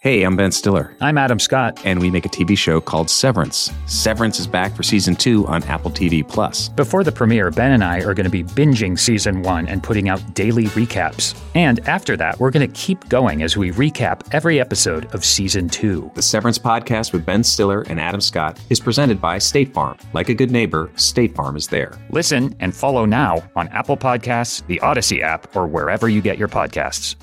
Hey, I'm Ben Stiller. I'm Adam Scott. And we make a TV show called Severance. Severance is back for Season 2 on Apple TV+. Before the premiere, Ben and I are going to be binging Season 1 and putting out daily recaps. And after that, we're going to keep going as we recap every episode of Season 2. The Severance podcast with Ben Stiller and Adam Scott is presented by State Farm. Like a good neighbor, State Farm is there. Listen and follow now on Apple Podcasts, the Odyssey app, or wherever you get your podcasts.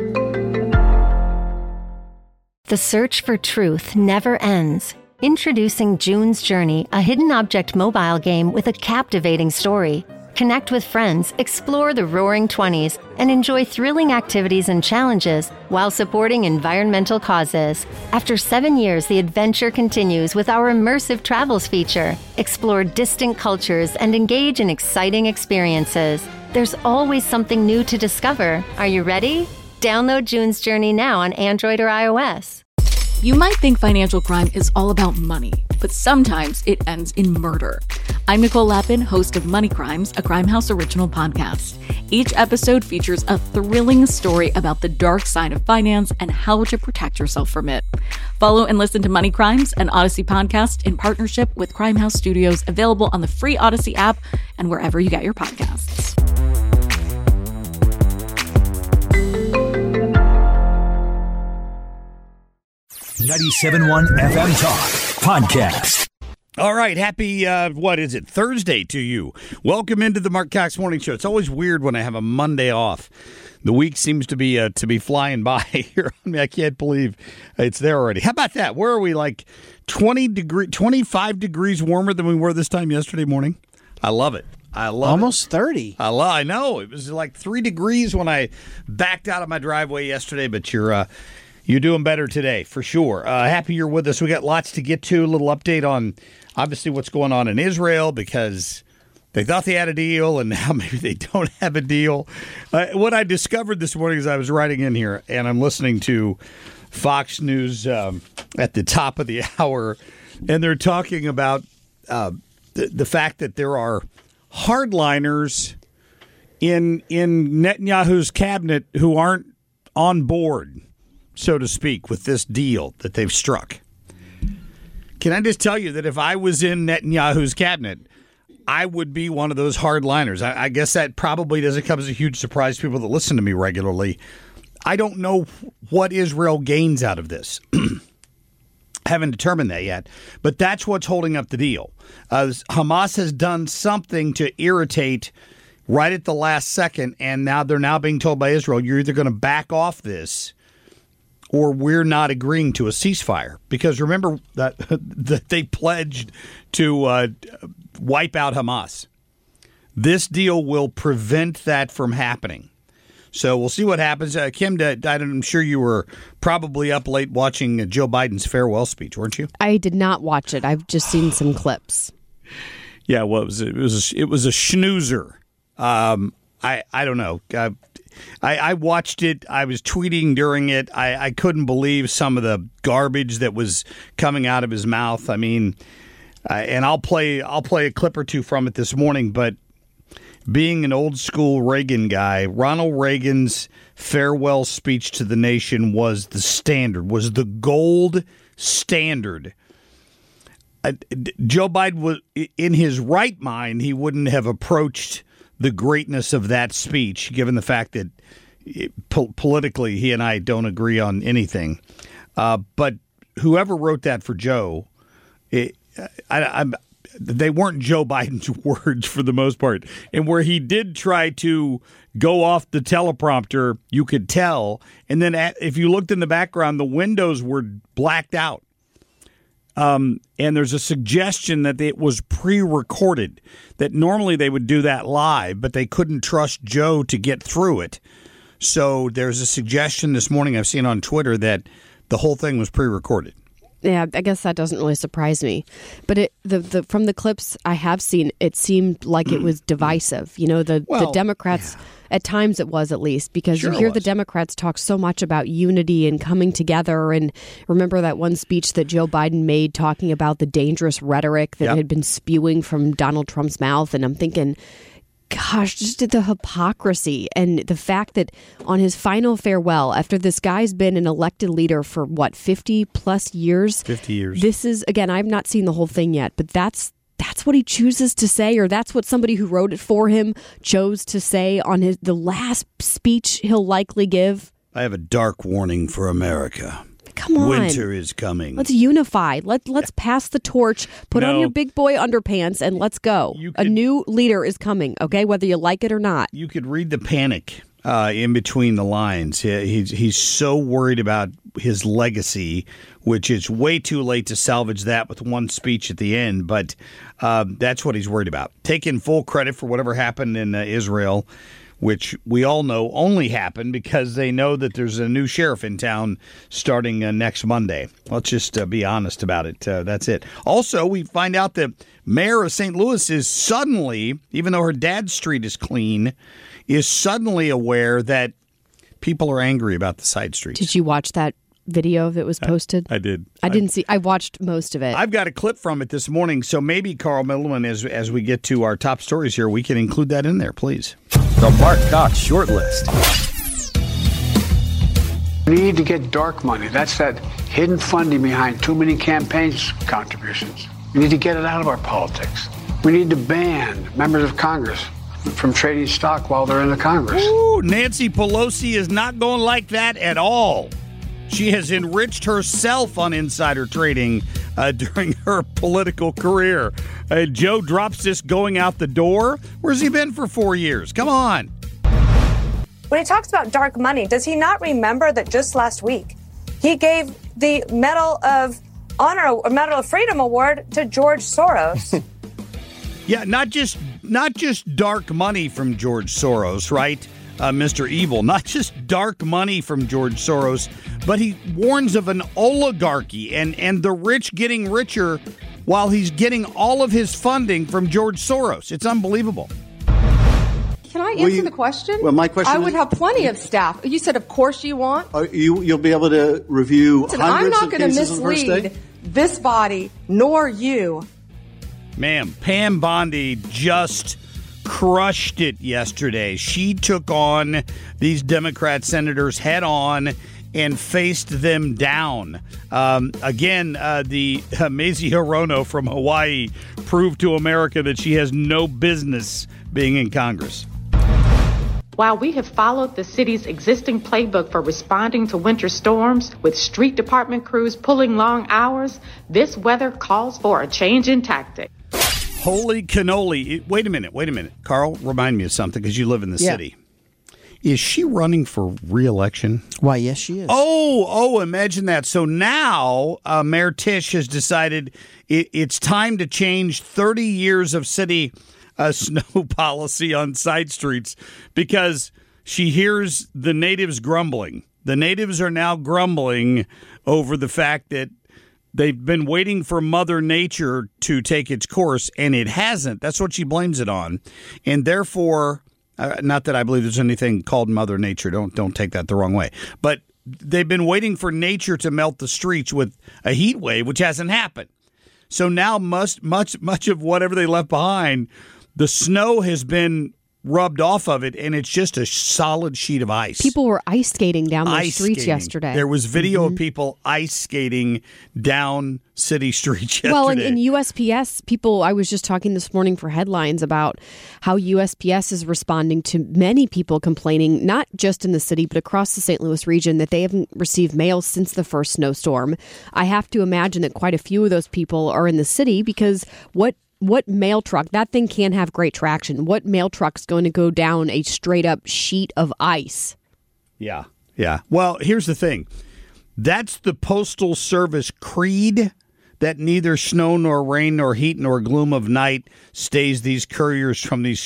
The search for truth never ends. Introducing June's Journey, a hidden object mobile game with a captivating story. Connect with friends, explore the Roaring 20s, and enjoy thrilling activities and challenges while supporting environmental causes. After 7 years, the adventure continues with our immersive travels feature. Explore distant cultures and engage in exciting experiences. There's always something new to discover. Are you ready? Download June's Journey now on Android or iOS. You might think financial crime is all about money, but sometimes it ends in murder. I'm Nicole Lappin, host of Money Crimes, a Crimehouse original podcast. Each episode features a thrilling story about the dark side of finance and how to protect yourself from it. Follow and listen to Money Crimes, an Odyssey podcast in partnership with Crimehouse Studios, available on the free Odyssey app and wherever you get your podcasts. 97.1 FM Talk Podcast. All right, happy, Thursday to you. Welcome into the Mark Cox Morning Show. It's always weird when I have a Monday off. The week seems to be flying by here. I mean, I can't believe it's there already. How about that? Where are we, like 25 degrees warmer than we were this time yesterday morning? I love it. I love almost it. 30. I know. It was like 3 degrees when I backed out of my driveway yesterday, but you're doing better today, for sure. Happy you're with us. We got lots to get to. A little update on, obviously, what's going on in Israel, because they thought they had a deal, and now maybe they don't have a deal. What I discovered this morning as I was riding in here, and I'm listening to Fox News at the top of the hour, and they're talking about the fact that there are hardliners in Netanyahu's cabinet who aren't on board, so to speak, with this deal that they've struck. Can I just tell you that if I was in Netanyahu's cabinet, I would be one of those hardliners. I guess that probably doesn't come as a huge surprise to people that listen to me regularly. I don't know what Israel gains out of this. Haven't determined that yet, but that's what's holding up the deal. Hamas has done something to irritate right at the last second, and now they're being told by Israel, you're either going to back off this or we're not agreeing to a ceasefire. Because remember that they pledged to wipe out Hamas. This deal will prevent that from happening. So we'll see what happens. Kim, I'm sure you were probably up late watching Joe Biden's farewell speech, weren't you? I did not watch it. I've just seen some clips. Yeah, well, it was a schnoozer. I don't know. I watched it. I was tweeting during it. I couldn't believe some of the garbage that was coming out of his mouth. I mean, and I'll play a clip or two from it this morning. But being an old school Reagan guy, Ronald Reagan's farewell speech to the nation was the standard, was the gold standard. Joe Biden was in his right mind. He wouldn't have approached the greatness of that speech, given the fact that politically he and I don't agree on anything. But whoever wrote that for Joe, they weren't Joe Biden's words for the most part. And where he did try to go off the teleprompter, you could tell. And then if you looked in the background, the windows were blacked out. And there's a suggestion that it was pre-recorded, that normally they would do that live, but they couldn't trust Joe to get through it. So there's a suggestion this morning I've seen on Twitter that the whole thing was pre-recorded. Yeah, I guess that doesn't really surprise me. But from the clips I have seen, it seemed like it was divisive. You know, the Democrats, at times it was at least, because you hear the Democrats talk so much about unity and coming together. And remember that one speech that Joe Biden made talking about the dangerous rhetoric that had been spewing from Donald Trump's mouth. And I'm thinking, Gosh, just the hypocrisy and the fact that on his final farewell, after this guy's been an elected leader for 50 plus years? 50 years. This is, again, I've not seen the whole thing yet, but that's what he chooses to say, or that's what somebody who wrote it for him chose to say on the last speech he'll likely give. I have a dark warning for America. Come on. Winter is coming. Let's unify. Let's pass the torch, put on your big boy underpants, and let's go. A new leader is coming, okay, whether you like it or not. You could read the panic in between the lines. He's so worried about his legacy, which is way too late to salvage that with one speech at the end, but that's what he's worried about. Taking full credit for whatever happened in Israel, which we all know only happened because they know that there's a new sheriff in town starting next Monday. Let's just be honest about it. That's it. Also, we find out that mayor of St. Louis is suddenly, even though her dad's street is clean, is suddenly aware that people are angry about the side streets. Did you watch that video that was posted? I did. I didn't see. I watched most of it. I've got a clip from it this morning, so maybe, Carl Middleman, as we get to our top stories here, we can include that in there, please. The Mark Cox Shortlist. We need to get dark money. That's that hidden funding behind too many campaigns contributions. We need to get it out of our politics. We need to ban members of Congress from trading stock while they're in the Congress. Ooh, Nancy Pelosi is not going like that at all. She has enriched herself on insider trading during her political career. Joe drops this going out the door. Where's he been for 4 years? Come on. When he talks about dark money, does he not remember that just last week he gave the Medal of Honor, or Medal of Freedom Award to George Soros? Yeah, not just dark money from George Soros, right? Mr. Evil, not just dark money from George Soros, but he warns of an oligarchy and the rich getting richer while he's getting all of his funding from George Soros. It's unbelievable. Can I answer the question? Well, my question I would have plenty of staff. You said, of course you want. You'll be able to review Listen, hundreds I'm of not going to cases on the first mislead day? this body, nor you. Ma'am, Pam Bondi just crushed it yesterday. She took on these Democrat senators head on and faced them down. Again, the Mazie Hirono from Hawaii proved to America that she has no business being in Congress. While we have followed the city's existing playbook for responding to winter storms with street department crews pulling long hours, this weather calls for a change in tactic. Holy cannoli. Wait a minute. Carl, remind me of something because you live in the city. Is she running for re-election? Why, yes, she is. Oh, imagine that. So now Mayor Tisch has decided it's time to change 30 years of city snow policy on side streets because she hears the natives grumbling. The natives are now grumbling over the fact that they've been waiting for Mother Nature to take its course, and it hasn't. That's what she blames it on. And therefore, not that I believe there's anything called Mother Nature. Don't take that the wrong way. But they've been waiting for nature to melt the streets with a heat wave, which hasn't happened. So now much of whatever they left behind, the snow has been rubbed off of it, and it's just a solid sheet of ice. People were ice skating down the streets yesterday. There was video of people ice skating down city streets yesterday. Well, in USPS, I was just talking this morning for headlines about how USPS is responding to many people complaining, not just in the city, but across the St. Louis region, that they haven't received mail since the first snowstorm. I have to imagine that quite a few of those people are in the city because what mail truck, that thing can't have great traction. What mail truck's going to go down a straight up sheet of ice? Yeah. Well, here's the thing. That's the Postal Service creed, that neither snow nor rain nor heat nor gloom of night stays these couriers from the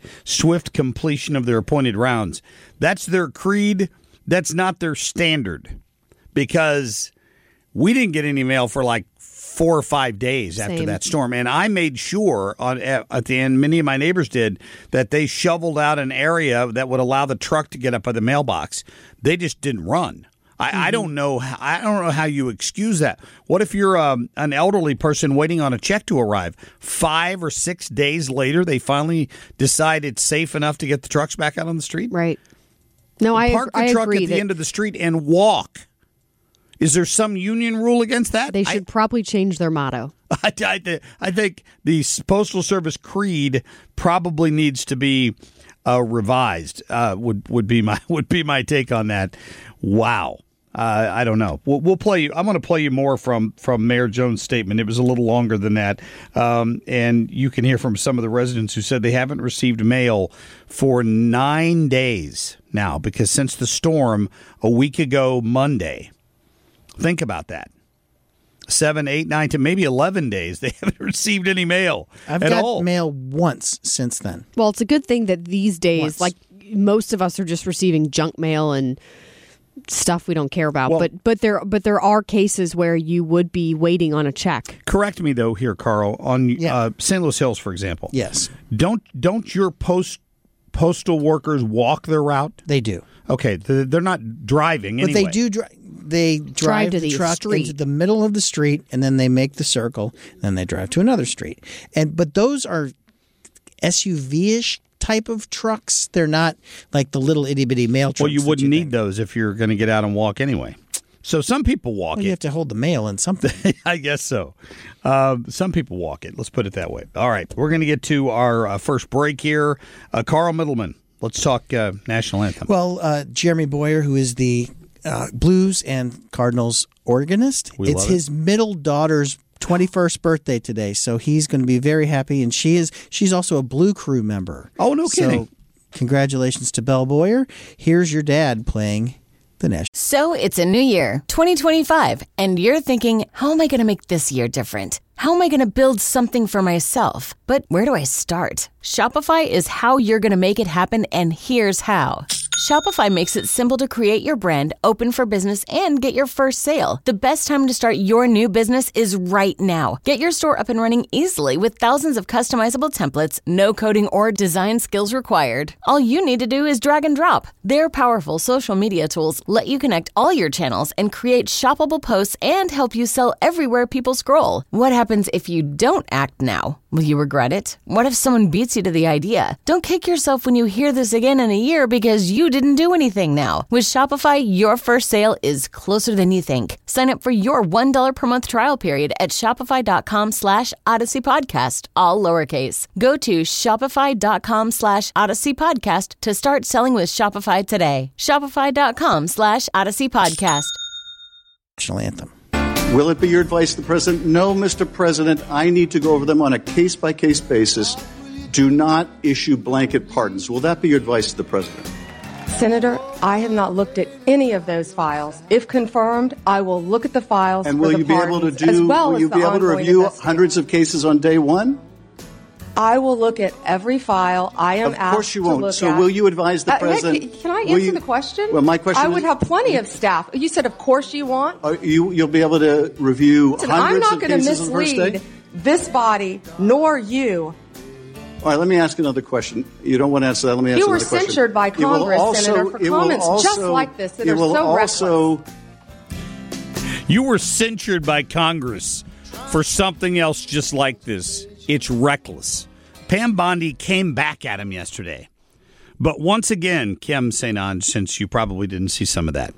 swift completion of their appointed rounds. That's their creed. That's not their standard, because we didn't get any mail for like 4 or 5 days after that storm. And I made sure at the end, many of my neighbors did, that they shoveled out an area that would allow the truck to get up by the mailbox. They just didn't run. I don't know. I don't know how you excuse that. What if you're an elderly person waiting on a check to arrive? 5 or 6 days later, they finally decide it's safe enough to get the trucks back out on the street? Right. No, I park the truck at the end of the street and walk. Is there some union rule against that? They should probably change their motto. I think the Postal Service creed probably needs to be revised. Would be my take on that. Wow. I don't know. We'll play you. I'm going to play you more from Mayor Jones' statement. It was a little longer than that, and you can hear from some of the residents who said they haven't received mail for 9 days now because since the storm a week ago Monday. Think about that. 7, 8, 9, 10, maybe 11 days. They haven't received any mail I've at got all. mail once since then. Well, it's a good thing that these days, like most of us are just receiving junk mail and stuff we don't care about. Well, but there are cases where you would be waiting on a check. Correct me though here, Carl. On St. Louis Hills, for example. Yes. Don't your postal workers walk their route? They do. Okay, they're not driving anyway. But they do. They drive to the the truck street. into the middle of the street, and then they make the circle, and then they drive to another street. But those are SUV-ish type of trucks. They're not like the little itty-bitty mail trucks. Well, you wouldn't need those if you're going to get out and walk anyway. So some people walk it. You have to hold the mail in something. I guess so. Some people walk it. Let's put it that way. All right, we're going to get to our first break here. Carl Middleman, let's talk National Anthem. Well, Jeremy Boyer, who is the Blues and Cardinals organist. It's his middle daughter's 21st birthday today, so he's going to be very happy. And she's also a Blue Crew member. Oh, no kidding. So congratulations to Belle Boyer. Here's your dad playing the National. So it's a new year, 2025, and you're thinking, how am I going to make this year different? How am I going to build something for myself? But where do I start? Shopify is how you're going to make it happen, and here's how. Shopify makes it simple to create your brand, open for business, and get your first sale. The best time to start your new business is right now. Get your store up and running easily with thousands of customizable templates, no coding or design skills required. All you need to do is drag and drop. Their powerful social media tools let you connect all your channels and create shoppable posts and help you sell everywhere people scroll. What happens if you don't act now? Will you regret it? What if someone beats you to the idea? Don't kick yourself when you hear this again in a year because you didn't do anything now. With Shopify, your first sale is closer than you think. Sign up for your $1 per month trial period at shopify.com/Odyssey Podcast, all lowercase. Go to shopify.com/Odyssey Podcast to start selling with Shopify today. Shopify.com/Odyssey Podcast. National Anthem. Will it be your advice to the president? No, Mr. President, I need to go over them on a case-by-case basis. Do not issue blanket pardons. Will that be your advice to the president? Senator, I have not looked at any of those files. If confirmed, I will look at the files. And will you be able to review hundreds of cases on day one? I will look at every file I am asked to look at. Of course you won't. So will you advise the president? Can I answer the question? Well, my question I would have plenty of staff. You said, of course you want. You'll be able to review hundreds of cases on the first day? I'm not going to mislead this body nor you. All right, let me ask another question. You don't want to answer that. Let me answer another question. You were censured by Congress, Senator, for comments just like this that are so reckless. You were censured by Congress for something else just like this. It's reckless. Pam Bondi came back at him yesterday. But once again, Kim St. Ange, since you probably didn't see some of that,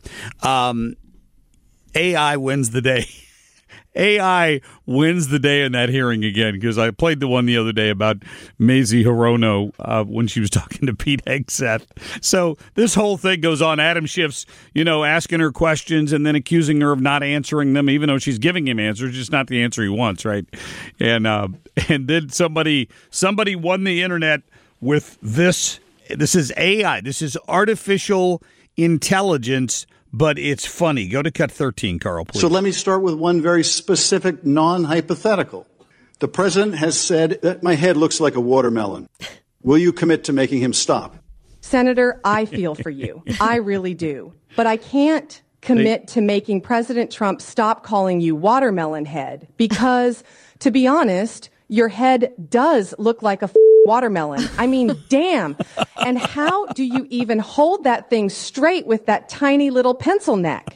AI wins the day. AI wins the day in that hearing again, because I played the one the other day about Mazie Hirono when she was talking to Pete Hegseth. So this whole thing goes on. Adam Schiff's, asking her questions and then accusing her of not answering them, even though she's giving him answers, just not the answer he wants, right? And then somebody won the internet with this. This is AI. This is artificial intelligence. But it's funny. Go to cut 13, Carl, please. So let me start with one very specific non-hypothetical. The president has said that my head looks like a watermelon. Will you commit to making him stop? Senator, I feel for you. I really do. But I can't commit to making President Trump stop calling you watermelon head because, to be honest, your head does look like a watermelon. I mean, damn. And how do you even hold that thing straight with that tiny little pencil neck?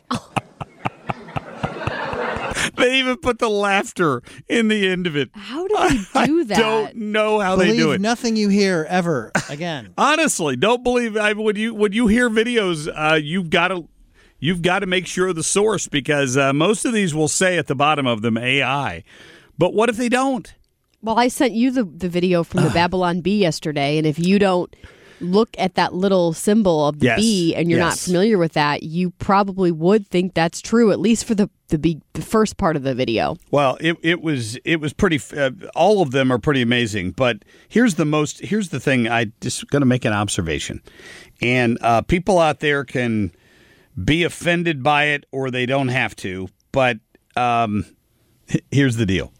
They even put the laughter in the end of it. How do they do that? I don't know how they do it. Nothing you hear ever again. Honestly, don't believe. When you hear videos, you've got to make sure of the source, because most of these will say at the bottom of them AI. But what if they don't? Well, I sent you the video from the Babylon Bee yesterday, and if you don't look at that little symbol of the bee and you're not familiar with that, you probably would think that's true, at least for the first part of the video. Well, it was pretty. All of them are pretty amazing. But here's the thing. I just going to make an observation, and people out there can be offended by it or they don't have to. But here's the deal.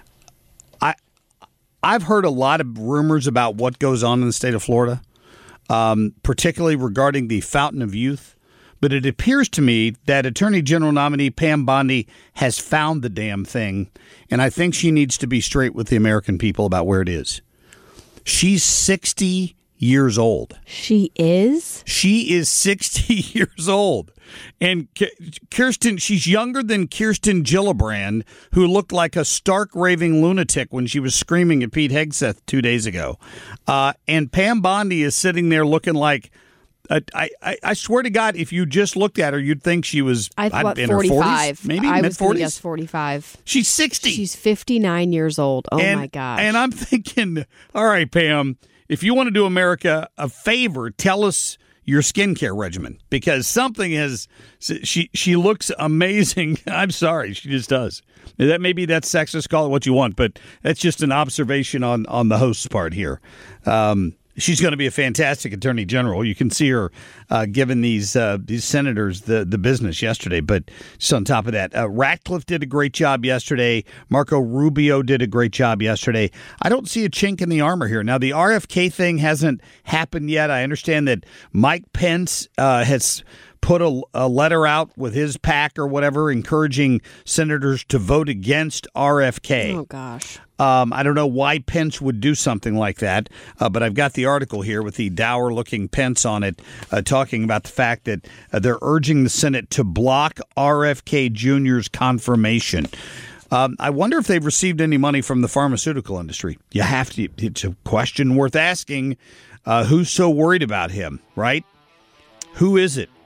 I've heard a lot of rumors about what goes on in the state of Florida, particularly regarding the Fountain of Youth. But it appears to me that Attorney General nominee Pam Bondi has found the damn thing, and I think she needs to be straight with the American people about where it is. She's 60 years old. She is? She is 60 years old. And Kirsten, she's younger than Kirsten Gillibrand, who looked like a stark raving lunatic when she was screaming at Pete Hegseth 2 days ago. And Pam Bondi is sitting there looking like, I swear to God, if you just looked at her, you'd think she was in 45, her 40s, maybe I mid-40s. was guess 45. She's 60. She's 59 years old. Oh, my gosh. And I'm thinking, all right, Pam, if you want to do America a favor, tell us your skincare regimen, because something has. She looks amazing. I'm sorry, she just does. Maybe that's sexist. Call it what you want, but that's just an observation on the host's part here. She's going to be a fantastic attorney general. You can see her giving these senators the business yesterday. But just on top of that, Ratcliffe did a great job yesterday. Marco Rubio did a great job yesterday. I don't see a chink in the armor here. Now, the RFK thing hasn't happened yet. I understand that Mike Pence has put a letter out with his PAC or whatever, encouraging senators to vote against RFK. Oh, gosh. I don't know why Pence would do something like that, but I've got the article here with the dour-looking Pence on it, talking about the fact that they're urging the Senate to block RFK Jr.'s confirmation. I wonder if they've received any money from the pharmaceutical industry. You have to. It's a question worth asking. Who's so worried about him, right? Who is it?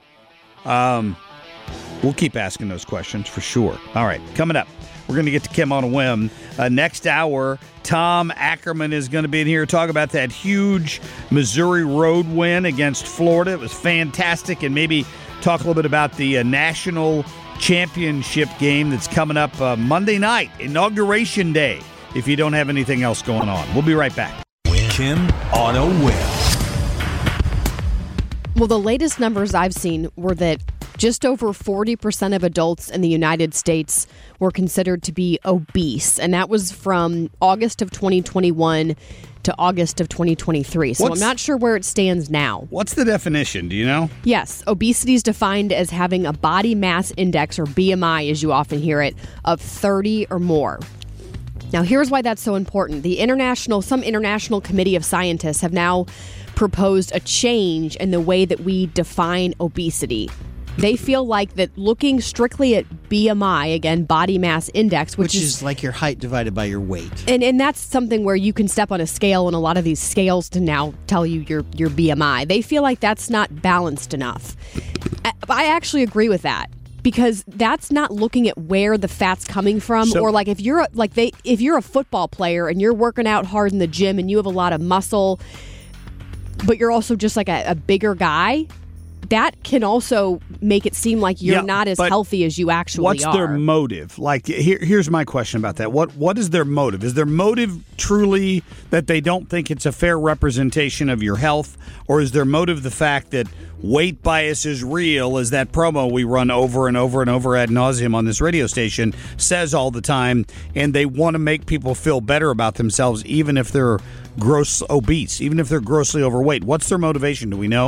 We'll keep asking those questions for sure. All right, coming up, we're going to get to Kim on a Whim. Next hour, Tom Ackerman is going to be in here to talk about that huge Missouri road win against Florida. It was fantastic, and maybe talk a little bit about the national championship game that's coming up Monday night, Inauguration Day, if you don't have anything else going on. We'll be right back. Kim on a Whim. Well, the latest numbers I've seen were that just over 40% of adults in the United States were considered to be obese, and that was from August of 2021 to August of 2023. So I'm not sure where it stands now. What's the definition? Do you know? Yes. Obesity is defined as having a body mass index, or BMI as you often hear it, of 30 or more. Now, here's why that's so important. Some international committee of scientists have now proposed a change in the way that we define obesity. They feel like that looking strictly at BMI, again, body mass index, which is like your height divided by your weight. And that's something where you can step on a scale, and a lot of these scales to now tell you your BMI. They feel like that's not balanced enough. I actually agree with that, because that's not looking at where the fat's coming from. Or like if you're a football player and you're working out hard in the gym and you have a lot of muscle, but you're also just like a bigger guy, that can also make it seem like you're not as healthy as you actually are. What's their motive? Like, here's my question about that. What is their motive? Is their motive truly that they don't think it's a fair representation of your health? Or is their motive the fact that weight bias is real, as that promo we run over and over and over ad nauseum on this radio station says all the time, and they want to make people feel better about themselves even if they're gross obese, even if they're grossly overweight? What's their motivation? Do we know?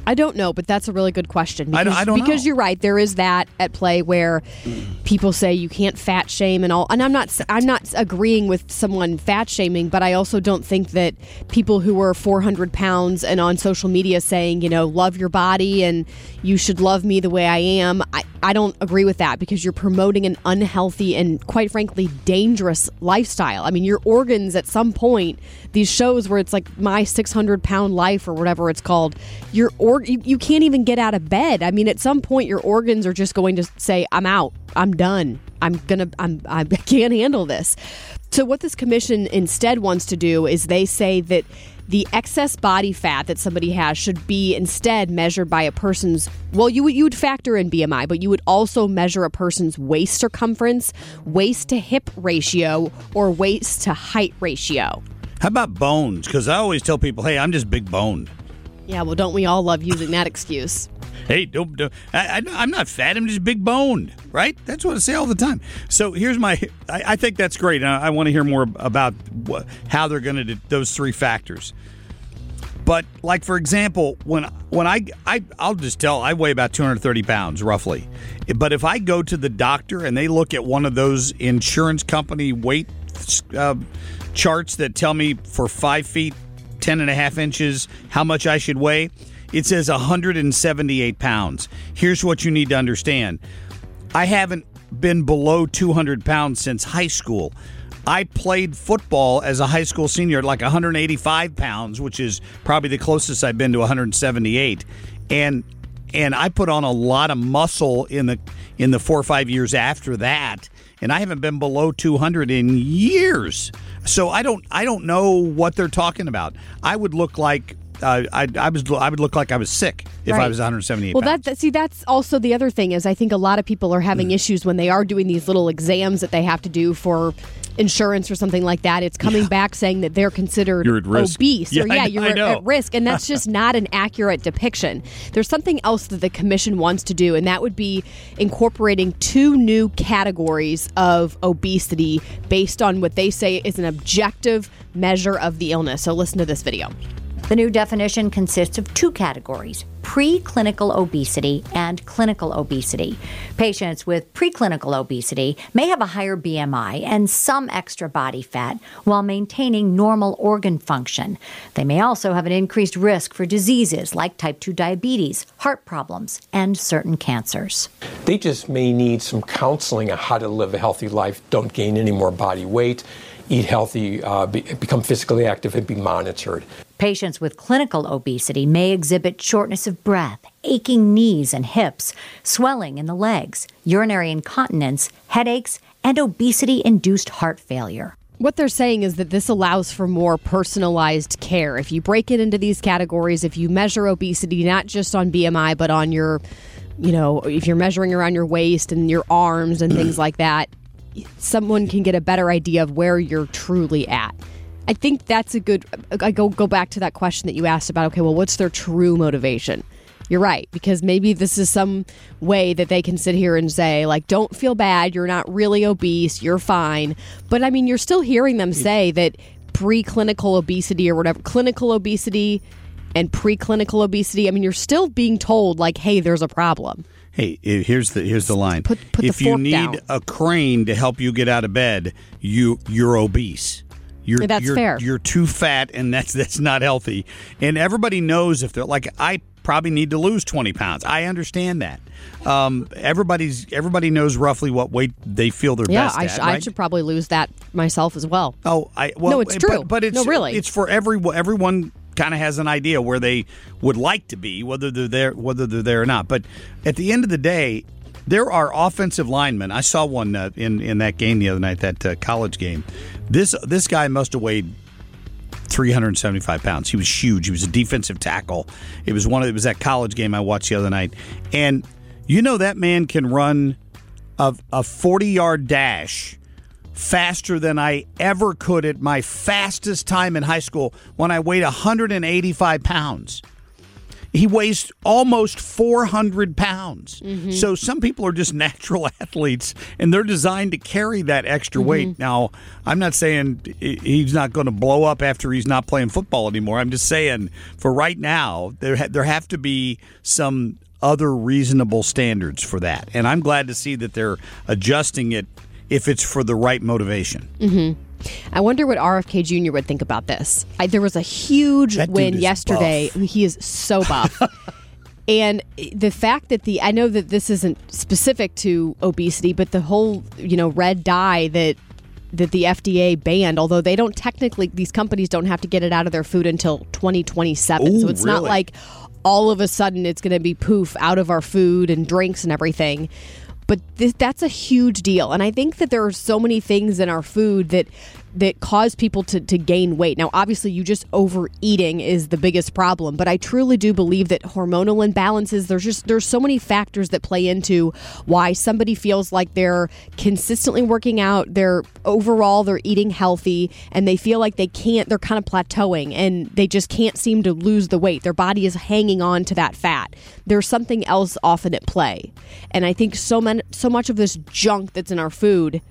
I don't know, but that's a really good question. Because, I don't know. Because you're right. There is that at play where people say you can't fat shame and all. And I'm not agreeing with someone fat shaming, but I also don't think that people who are 400 pounds and on social media saying, love your body and you should love me the way I am. I don't agree with that because you're promoting an unhealthy and, quite frankly, dangerous lifestyle. I mean, your organs at some point, these shows where it's like My 600-Pound Life or whatever it's called, you can't even get out of bed. I mean, at some point, your organs are just going to say, I'm out. I'm done. I can't handle this. So what this commission instead wants to do is they say that the excess body fat that somebody has should be instead measured by a person's, you would factor in BMI, but you would also measure a person's waist circumference, waist to hip ratio, or waist to height ratio. How about bones? Because I always tell people, hey, I'm just big boned. Yeah, well, don't we all love using that excuse? Hey, I'm not fat. I'm just big boned, right? That's what I say all the time. So here's I think that's great. I want to hear more about how they're going to do those three factors. But like, for example, when I'll just tell, I weigh about 230 pounds roughly. But if I go to the doctor and they look at one of those insurance company weight charts that tell me for 5 feet, 10 and a half inches, how much I should weigh, it says 178 pounds. Here's what you need to understand. I haven't been below 200 pounds since high school. I played football as a high school senior at like 185 pounds, which is probably the closest I've been to 178. And I put on a lot of muscle in the 4 or 5 years after that, and I haven't been below 200 in years. So I don't know what they're talking about. I would look like I would look like I was sick if I was 178 pounds. Well, that's also the other thing is I think a lot of people are having issues when they are doing these little exams that they have to do for insurance or something like that. It's coming back saying that they're considered obese. You're at risk. And that's just not an accurate depiction. There's something else that the commission wants to do, and that would be incorporating 2 new categories of obesity based on what they say is an objective measure of the illness. So listen to this video. The new definition consists of 2 categories, preclinical obesity and clinical obesity. Patients with preclinical obesity may have a higher BMI and some extra body fat while maintaining normal organ function. They may also have an increased risk for diseases like type 2 diabetes, heart problems, and certain cancers. They just may need some counseling on how to live a healthy life, don't gain any more body weight, eat healthy, become physically active, and be monitored. Patients with clinical obesity may exhibit shortness of breath, aching knees and hips, swelling in the legs, urinary incontinence, headaches, and obesity-induced heart failure. What they're saying is that this allows for more personalized care. If you break it into these categories, if you measure obesity not just on BMI, but on your, if you're measuring around your waist and your arms and things like that, someone can get a better idea of where you're truly at. I think that's a good. I go back to that question that you asked about. Okay, well, what's their true motivation? You're right, because maybe this is some way that they can sit here and say, like, don't feel bad. You're not really obese. You're fine. But I mean, you're still hearing them say that preclinical obesity or whatever, clinical obesity and preclinical obesity. I mean, you're still being told, like, hey, there's a problem. Hey, here's the line. Put if you need down. a crane to help you get out of bed, you're obese. That's fair. You're too fat, and that's not healthy. And everybody knows if they're like, I probably need to lose 20 pounds. I understand that. Everybody knows roughly what weight they feel they're best at. Yeah, I should probably lose that myself as well. No, it's true. But it's no, really, it's for everyone. Kind of has an idea where they would like to be, whether they're there or not. But at the end of the day, there are offensive linemen. I saw one in that game the other night, that college game. This guy must have weighed 375 pounds. He was huge. He was a defensive tackle. It was that college game I watched the other night. And that man can run a 40-yard dash faster than I ever could at my fastest time in high school when I weighed 185 pounds. He weighs almost 400 pounds. Mm-hmm. So some people are just natural athletes, and they're designed to carry that extra weight. Now, I'm not saying he's not going to blow up after he's not playing football anymore. I'm just saying for right now, there have to be some other reasonable standards for that. And I'm glad to see that they're adjusting it if it's for the right motivation. Mm-hmm. I wonder what RFK Jr. would think about this. There was a huge win yesterday. Buff. He is so buff. And the fact that I know that this isn't specific to obesity, but the whole, red dye that the FDA banned, although they don't technically, these companies don't have to get it out of their food until 2027. Ooh, so it's not like all of a sudden it's going to be poof out of our food and drinks and everything. But that's a huge deal. And I think that there are so many things in our food that cause people to gain weight. Now, obviously, you just overeating is the biggest problem. But I truly do believe that hormonal imbalances, there's so many factors that play into why somebody feels like they're consistently working out, they're eating healthy, and they feel like they're kind of plateauing, and they just can't seem to lose the weight. Their body is hanging on to that fat. There's something else often at play. And I think so much of this junk that's in our food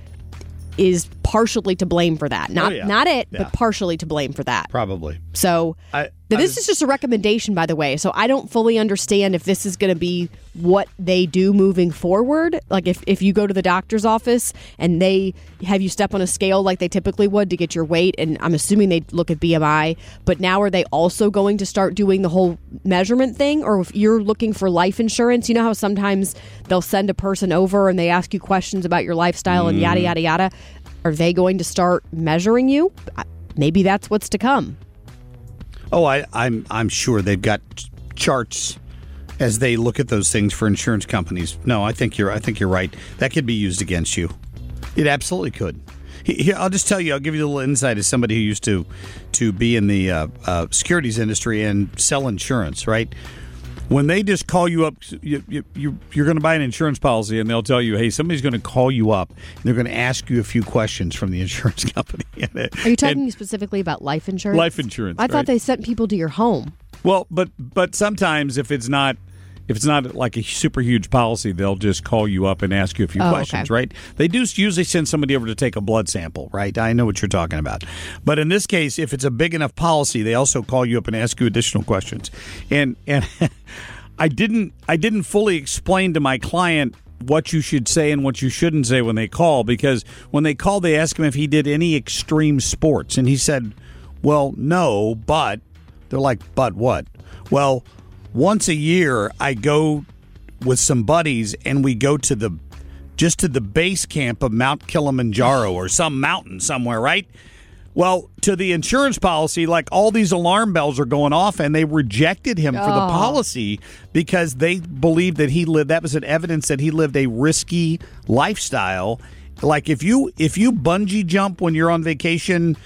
is partially to blame for that. Not it, but partially to blame for that. Probably. So this is just a recommendation, by the way. So I don't fully understand if this is going to be what they do moving forward. Like if you go to the doctor's office and they have you step on a scale like they typically would to get your weight, and I'm assuming they look at BMI, but now are they also going to start doing the whole measurement thing? Or if you're looking for life insurance, you know how sometimes they'll send a person over and they ask you questions about your lifestyle and yada, yada, yada. Are they going to start measuring you? Maybe that's what's to come. Oh, I'm sure they've got charts as they look at those things for insurance companies. No, I think you're right. That could be used against you. It absolutely could. Here, I'll just tell you. I'll give you a little insight as somebody who used to be in the securities industry and sell insurance. Right. When they just call you up, you're going to buy an insurance policy, and they'll tell you, hey, somebody's going to call you up, and they're going to ask you a few questions from the insurance company. Are you talking specifically about life insurance? Life insurance. I thought they sent people to your home. Well, but sometimes if it's not like a super huge policy, they'll just call you up and ask you a few questions, right? They do usually send somebody over to take a blood sample, right? I know what you're talking about. But in this case, if it's a big enough policy, they also call you up and ask you additional questions. And I didn't fully explain to my client what you should say and what you shouldn't say when they call, because when they called, they asked him if he did any extreme sports. And he said, well, no, but they're like, but what? Well, once a year, I go with some buddies and we go to the base camp of Mount Kilimanjaro or some mountain somewhere, right? Well, to the insurance policy, like all these alarm bells are going off, and they rejected him for the policy because they believed that that was an evidence that he lived a risky lifestyle. Like if you bungee jump when you're on vacation,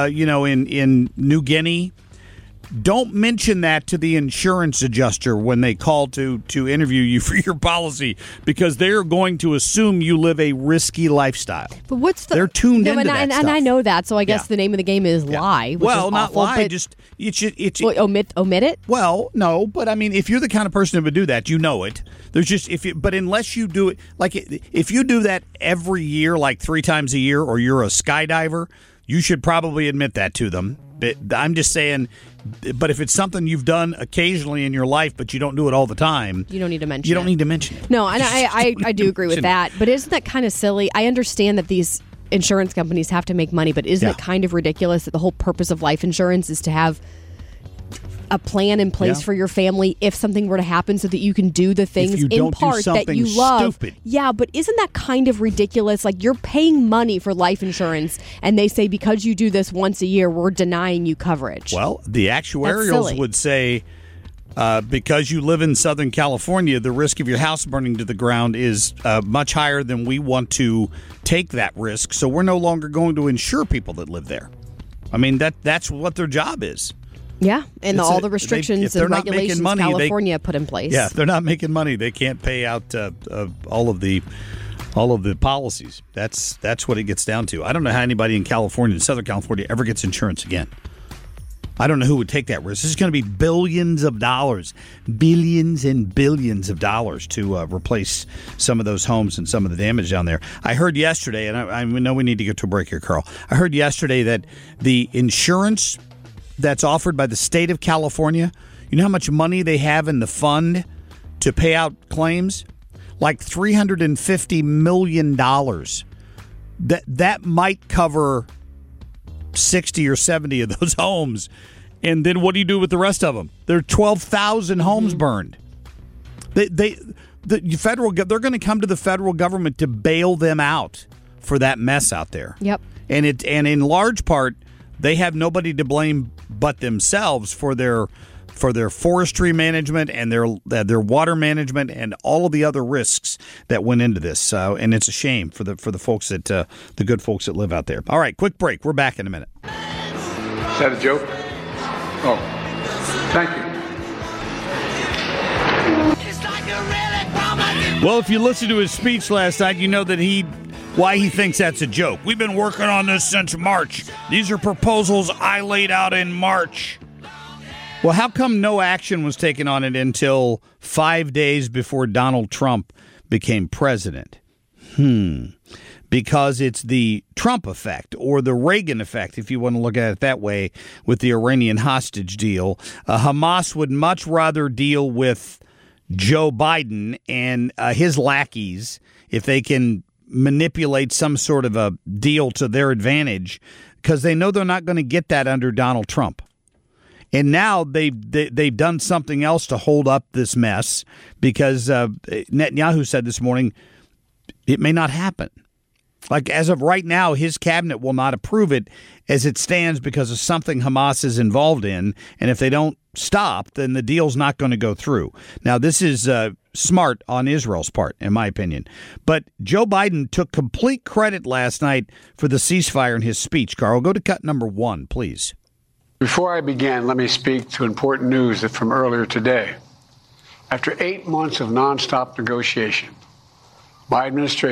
in New Guinea, don't mention that to the insurance adjuster when they call to interview you for your policy, because they're going to assume you live a risky lifestyle. But they're tuned into that and stuff. I know that, so I guess the name of the game is lie. Which well, is not awful, lie. Just omit it. Well, no, but I mean, if you're the kind of person who would do that, you know it. There's just but unless you do it, like if you do that every year, like 3 times a year, or you're a skydiver, you should probably admit that to them. I'm just saying, but if it's something you've done occasionally in your life, but you don't do it all the time, you don't need to mention it. You don't need to mention it. No, and I do agree with that. But isn't that kind of silly? I understand that these insurance companies have to make money, but isn't it kind of ridiculous that the whole purpose of life insurance is to have a plan in place for your family if something were to happen, so that you can do the things in part that you love. Stupid. Yeah, but isn't that kind of ridiculous? Like, you're paying money for life insurance, and they say because you do this once a year, we're denying you coverage. Well, the actuarials would say because you live in Southern California, the risk of your house burning to the ground is much higher than we want to take that risk, so we're no longer going to insure people that live there. I mean, that's what their job is. Yeah, and all the restrictions and regulations California put in place. Yeah, if they're not making money, they can't pay out all of the policies. That's what it gets down to. I don't know how anybody in California, Southern California, ever gets insurance again. I don't know who would take that risk. This is going to be billions of dollars, billions and billions of dollars to replace some of those homes and some of the damage down there. I heard yesterday, and I know we need to get to a break here, Carl. I heard yesterday that the insurance that's offered by the state of California, you know how much money they have in the fund to pay out claims? Like $350 million. That might cover 60 or 70 of those homes. And then what do you do with the rest of them? There are 12,000 homes burned. The federal, they're going to come to the federal government to bail them out for that mess out there. Yep. And in large part, they have nobody to blame but themselves for their forestry management and their water management and all of the other risks that went into this. And it's a shame for the folks that the good folks that live out there. All right, quick break. We're back in a minute. Is that a joke? Oh, thank you. Well, if you listened to his speech last night, you know that why he thinks that's a joke. We've been working on this since March. These are proposals I laid out in March. Well, how come no action was taken on it until 5 days before Donald Trump became president? Because it's the Trump effect or the Reagan effect, if you want to look at it that way, with the Iranian hostage deal. Hamas would much rather deal with Joe Biden and his lackeys if they can manipulate some sort of a deal to their advantage, because they know they're not going to get that under Donald Trump. And now they've done something else to hold up this mess, because Netanyahu said this morning it may not happen. Like, as of right now, his cabinet will not approve it as it stands because of something Hamas is involved in. And if they don't stop, then the deal's not going to go through. Now, this is smart on Israel's part, in my opinion. But Joe Biden took complete credit last night for the ceasefire in his speech. Carl, go to cut number 1, please. Before I begin, let me speak to important news from earlier today. After 8 months of nonstop negotiation, by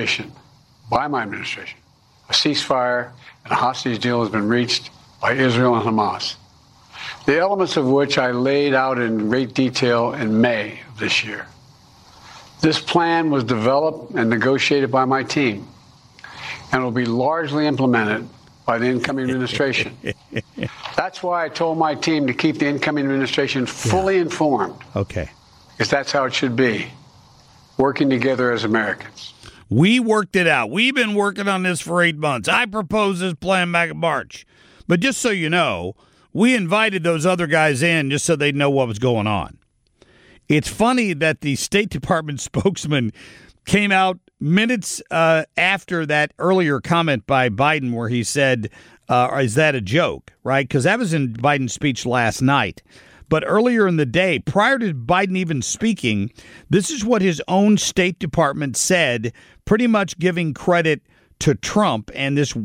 my administration, a ceasefire and a hostage deal has been reached by Israel and Hamas, the elements of which I laid out in great detail in May of this year. This plan was developed and negotiated by my team and will be largely implemented by the incoming administration. That's why I told my team to keep the incoming administration fully informed. Okay. Because that's how it should be, working together as Americans. We worked it out. We've been working on this for 8 months. I proposed this plan back in March. But just so you know, we invited those other guys in just so they'd know what was going on. It's funny that the State Department spokesman came out minutes after that earlier comment by Biden where he said, is that a joke, right? Because that was in Biden's speech last night. But earlier in the day, prior to Biden even speaking, this is what his own State Department said, pretty much giving credit to Trump and this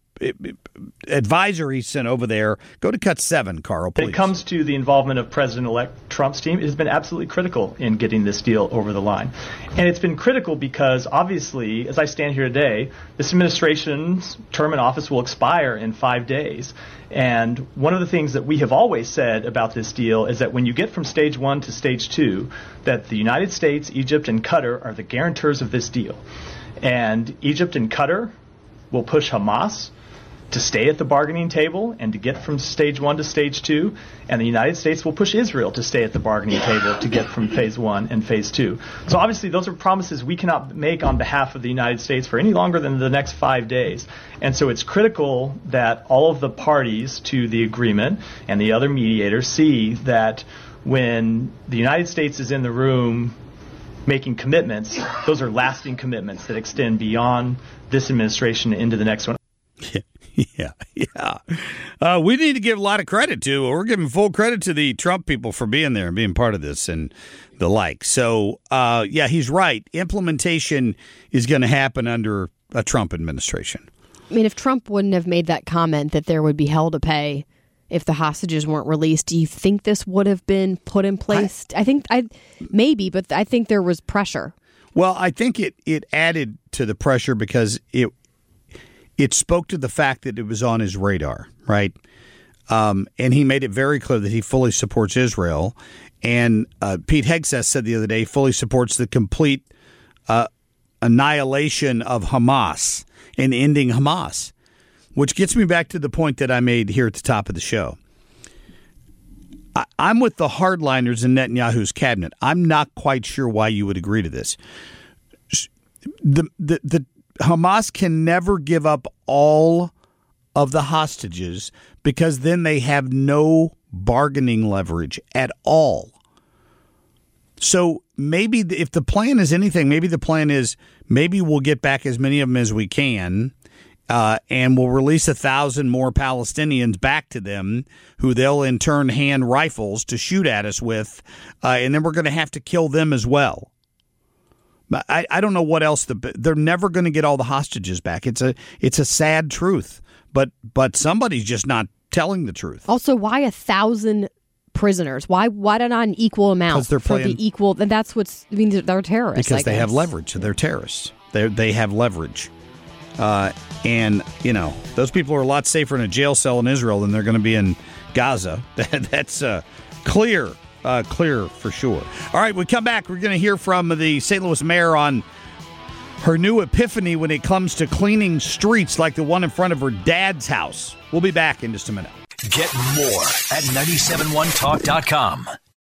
advisor he sent over there. Go to cut 7, Carl, please. When it comes to the involvement of President-elect Trump's team, it has been absolutely critical in getting this deal over the line. And it's been critical because, obviously, as I stand here today, this administration's term in office will expire in 5 days. And one of the things that we have always said about this deal is that when you get from stage 1 to stage 2, that the United States, Egypt, and Qatar are the guarantors of this deal. And Egypt and Qatar will push Hamas to stay at the bargaining table and to get from stage 1 to stage 2, and the United States will push Israel to stay at the bargaining table to get from phase 1 and phase 2. So obviously those are promises we cannot make on behalf of the United States for any longer than the next 5 days. And so it's critical that all of the parties to the agreement and the other mediators see that when the United States is in the room making commitments, those are lasting commitments that extend beyond this administration into the next one. Yeah. We need to give a lot of credit to, we're giving full credit to the Trump people for being there and being part of this and the like. So, he's right. Implementation is going to happen under a Trump administration. I mean, if Trump wouldn't have made that comment that there would be hell to pay if the hostages weren't released, do you think this would have been put in place? I think but I think there was pressure. Well, I think it added to the pressure because it spoke to the fact that it was on his radar, right? And he made it very clear that he fully supports Israel. And Pete Hegseth said the other day he fully supports the complete annihilation of Hamas and ending Hamas, which gets me back to the point that I made here at the top of the show. I'm with the hardliners in Netanyahu's cabinet. I'm not quite sure why you would agree to this. The Hamas can never give up all of the hostages because then they have no bargaining leverage at all. So maybe if the plan is anything, maybe the plan is maybe we'll get back as many of them as we can, and we'll release 1,000 more Palestinians back to them, who they'll in turn hand rifles to shoot at us with, and then we're going to have to kill them as well. I don't know what else. They're never going to get all the hostages back. It's a sad truth, but somebody's just not telling the truth. Also, why 1,000 prisoners? Why not an equal amount for the equal? And that's what's. I mean, they're terrorists because they have leverage. They're terrorists. They have leverage, and those people are a lot safer in a jail cell in Israel than they're going to be in Gaza. That's clear. Clear for sure. All right, we come back. We're going to hear from the St. Louis mayor on her new epiphany when it comes to cleaning streets like the one in front of her dad's house. We'll be back in just a minute. Get more at 971talk.com.